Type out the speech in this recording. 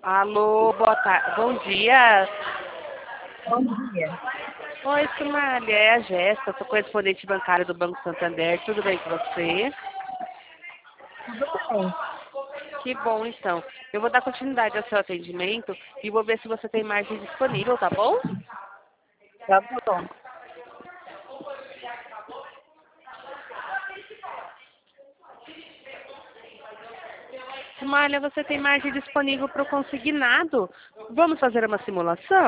Alô, boa tarde. Bom dia. Bom dia. Oi, Sumália, é a Jéssica, sou correspondente bancária do Banco Santander. Tudo bem com você? Tudo bem? Que bom, então. Eu vou dar continuidade ao seu atendimento e vou ver se você tem margem disponível, tá bom? Tá bom. Sumália, você tem margem disponível para o consignado? Vamos fazer uma simulação?